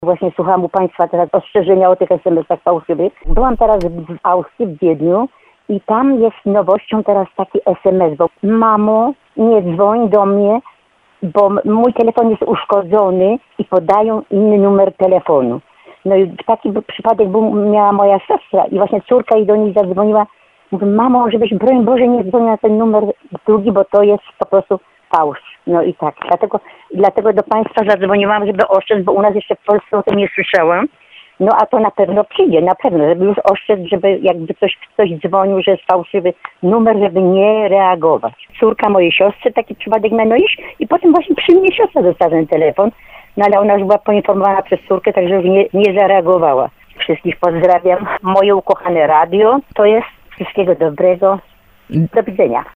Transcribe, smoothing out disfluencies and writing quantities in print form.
Właśnie słuchałam u Państwa teraz ostrzeżenia o tych SMS-ach fałszywych. Byłam teraz w Austrii, w Wiedniu i tam jest nowością teraz taki SMS, bo mamo, nie dzwoń do mnie, bo mój telefon jest uszkodzony i podają inny numer telefonu. No i taki przypadek miała moja siostra i właśnie córka jej do niej zadzwoniła. Mówi, mamo, żebyś broń Boże nie dzwoniła na ten numer drugi, bo to jest po prostu fałsz. No i tak. Dlatego do Państwa zadzwoniłam, żeby ostrzec, bo u nas jeszcze w Polsce o tym nie słyszałam. No a to na pewno przyjdzie, na pewno, żeby już ostrzec, żeby jakby ktoś dzwonił, że jest fałszywy numer, żeby nie reagować. Córka mojej siostry taki przypadek miała, no i potem właśnie przy mnie siostra dostała ten telefon, no ale ona już była poinformowana przez córkę, także już nie zareagowała. Wszystkich pozdrawiam. Moje ukochane radio to jest. Wszystkiego dobrego. Do widzenia.